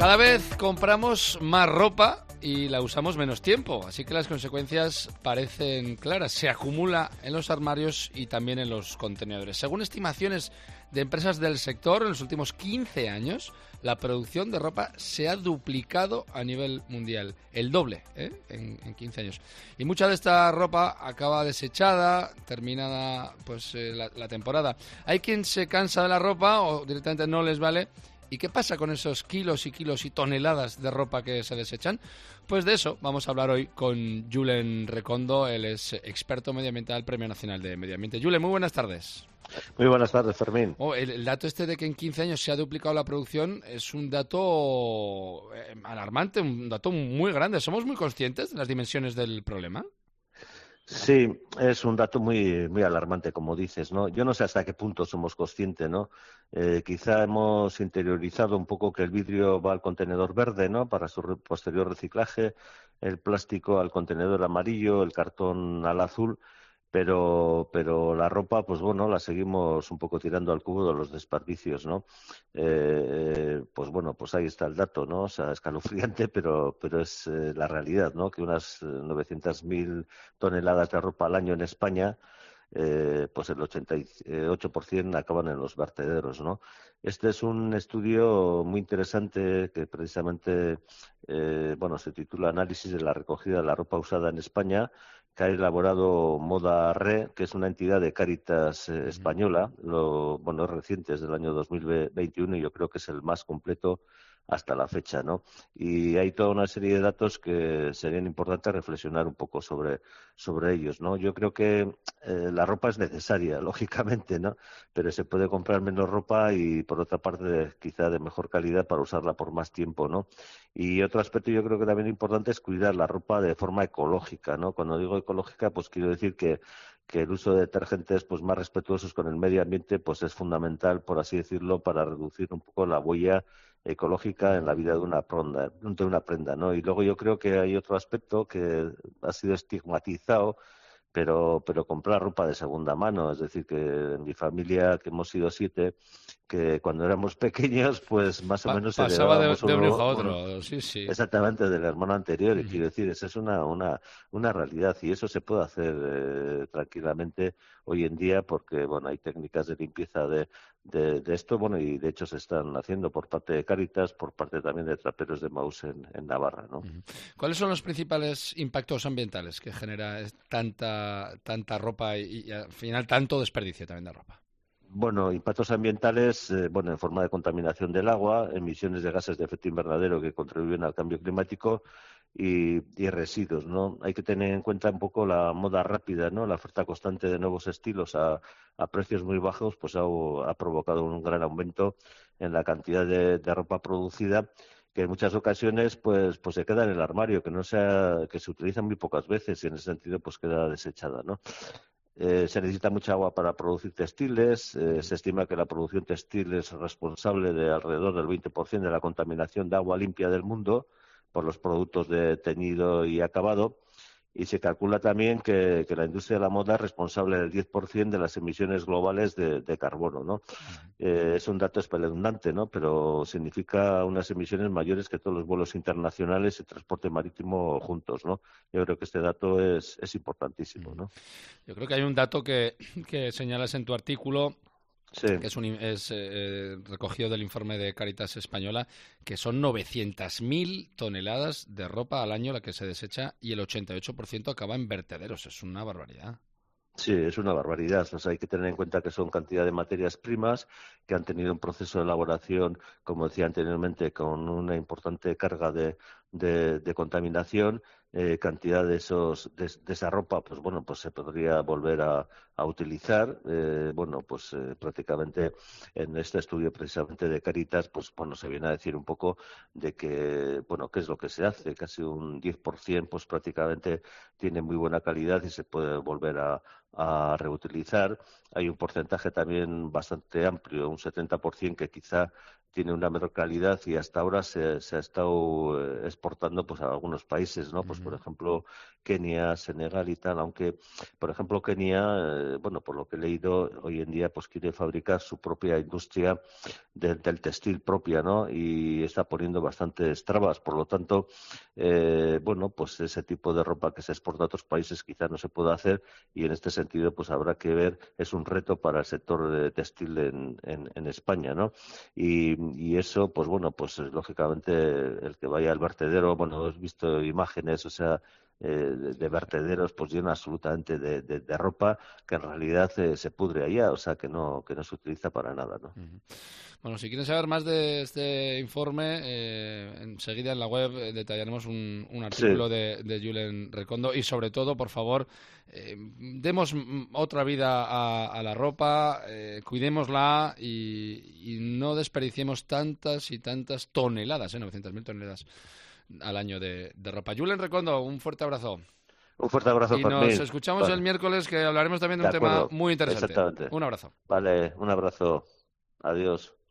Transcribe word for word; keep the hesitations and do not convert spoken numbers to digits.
Cada vez compramos más ropa y la usamos menos tiempo, así que las consecuencias parecen claras. Se acumula en los armarios y también en los contenedores. Según estimaciones de empresas del sector, en los últimos quince años, la producción de ropa se ha duplicado a nivel mundial. El doble, ¿eh? en, en quince años. Y mucha de esta ropa acaba desechada, terminada pues eh, la, la temporada. Hay quien se cansa de la ropa o directamente no les vale. ¿Y qué pasa con esos kilos y kilos y toneladas de ropa que se desechan? Pues de eso vamos a hablar hoy con Julen Recondo. Él es experto medioambiental, Premio Nacional de Medio Ambiente. Julen, muy buenas tardes. Muy buenas tardes, Fermín. Oh, el, el dato este de que en quince años se ha duplicado la producción es un dato eh, alarmante, un dato muy grande. ¿Somos muy conscientes de las dimensiones del problema? Sí, es un dato muy muy alarmante, como dices, ¿no? Yo no sé hasta qué punto somos conscientes, ¿no? Eh, quizá hemos interiorizado un poco que el vidrio va al contenedor verde, ¿no? Para su re- posterior reciclaje, el plástico al contenedor amarillo, el cartón al azul. Pero, pero la ropa, pues bueno, la seguimos un poco tirando al cubo de los desperdicios, ¿no? Eh, pues bueno, pues ahí está el dato, ¿no? O sea, escalofriante, pero, pero es eh, la realidad, ¿no? Que unas eh, novecientas mil toneladas de ropa al año en España, eh, pues el ochenta y ocho por ciento acaban en los vertederos, ¿no? Este es un estudio muy interesante que precisamente, eh, bueno, se titula Análisis de la recogida de la ropa usada en España, que ha elaborado Moda Re, que es una entidad de Cáritas eh, española, lo, bueno, es reciente, es del año dos mil veintiuno y yo creo que es el más completo hasta la fecha, ¿no? Y hay toda una serie de datos que serían importantes reflexionar un poco sobre, sobre ellos, ¿no? Yo creo que eh, la ropa es necesaria, lógicamente, ¿no? Pero se puede comprar menos ropa y, por otra parte, quizá de mejor calidad para usarla por más tiempo, ¿no? Y otro aspecto yo creo que también importante es cuidar la ropa de forma ecológica, ¿no? Cuando digo ecológica, pues quiero decir que que el uso de detergentes pues más respetuosos con el medio ambiente pues es fundamental, por así decirlo, para reducir un poco la huella ecológica en la vida de una prenda, de una prenda, ¿no? Y luego yo creo que hay otro aspecto que ha sido estigmatizado, pero pero comprar ropa de segunda mano, es decir, que en mi familia, que hemos sido siete, que cuando éramos pequeños, pues más o Pa- menos pasaba de, heredábamos de un hijo uno, a un, otro, sí, sí. exactamente del hermano anterior, y Ujú. quiero decir, esa es una, una, una realidad y eso se puede hacer eh, tranquilamente hoy en día porque, bueno, hay técnicas de limpieza de, de, de esto, bueno, y de hecho se están haciendo por parte de Cáritas, por parte también de Traperos de Maús en, en Navarra, ¿no? Ujú. ¿Cuáles son los principales impactos ambientales que genera es- tanta, tanta ropa y, y al final tanto desperdicio también de ropa? Bueno, impactos ambientales, eh, bueno, en forma de contaminación del agua, emisiones de gases de efecto invernadero que contribuyen al cambio climático y, y residuos, ¿no? Hay que tener en cuenta un poco la moda rápida, ¿no? La oferta constante de nuevos estilos a, a precios muy bajos, pues ha, ha provocado un gran aumento en la cantidad de, de ropa producida que en muchas ocasiones pues pues se queda en el armario, que no sea, que se utiliza muy pocas veces y en ese sentido pues queda desechada, ¿no? Eh, se necesita mucha agua para producir textiles. Eh, se estima que la producción textil es responsable de alrededor del veinte por ciento de la contaminación de agua limpia del mundo por los productos de teñido y acabado. Y se calcula también que, que la industria de la moda es responsable del diez por ciento de las emisiones globales de, de carbono, ¿no? Eh, es un dato espeluznante, ¿no? Pero significa unas emisiones mayores que todos los vuelos internacionales y transporte marítimo juntos, ¿no? Yo creo que este dato es, es importantísimo, ¿no? Yo creo que hay un dato que, que señalas en tu artículo, Sí. que es, un, es eh, recogido del informe de Cáritas Española, que son novecientas mil toneladas de ropa al año la que se desecha y el ochenta y ocho por ciento acaba en vertederos. Es una barbaridad. Sí, es una barbaridad. O sea, hay que tener en cuenta que son cantidad de materias primas que han tenido un proceso de elaboración, como decía anteriormente, con una importante carga de, de, de contaminación. Eh, cantidad de esos de, de esa ropa, pues bueno, pues se podría volver a, a utilizar. Eh, bueno, pues eh, prácticamente en este estudio precisamente de Cáritas, pues bueno, se viene a decir un poco de que, bueno, qué es lo que se hace. Casi un diez por ciento, pues prácticamente tiene muy buena calidad y se puede volver a a reutilizar. Hay un porcentaje también bastante amplio, un setenta por ciento, que quizá tiene una menor calidad y hasta ahora se, se ha estado eh, exportando pues a algunos países, ¿no? Pues por ejemplo Kenia, Senegal y tal, aunque por ejemplo Kenia, eh, bueno, por lo que he leído, hoy en día pues quiere fabricar su propia industria de, del textil propia, ¿no? Y está poniendo bastantes trabas, por lo tanto, eh, bueno, pues ese tipo de ropa que se exporta a otros países quizás no se pueda hacer, y en este sentido pues habrá que ver, es un reto para el sector de textil en, en, en España, ¿no? Y Y eso, pues bueno, pues lógicamente el que vaya al vertedero, bueno, he visto imágenes, o sea, eh, de, de vertederos, pues lleno absolutamente de, de, de ropa que en realidad eh, se pudre allá, o sea, que no que no se utiliza para nada, ¿no? Uh-huh. Bueno, si quieren saber más de este informe, eh, enseguida en la web eh, detallaremos un, un artículo Sí. de, de Julen Recondo y sobre todo, por favor, eh, demos otra vida a, a la ropa, eh, cuidémosla y, y no desperdiciemos tantas y tantas toneladas, eh, novecientas mil toneladas al año de, de ropa. Julen Recondo, un fuerte abrazo. Un fuerte abrazo, Y nos Fermín. escuchamos el Vale. miércoles, que hablaremos también de De un tema acuerdo, muy interesante. exactamente. Un abrazo. Vale, un abrazo. Adiós.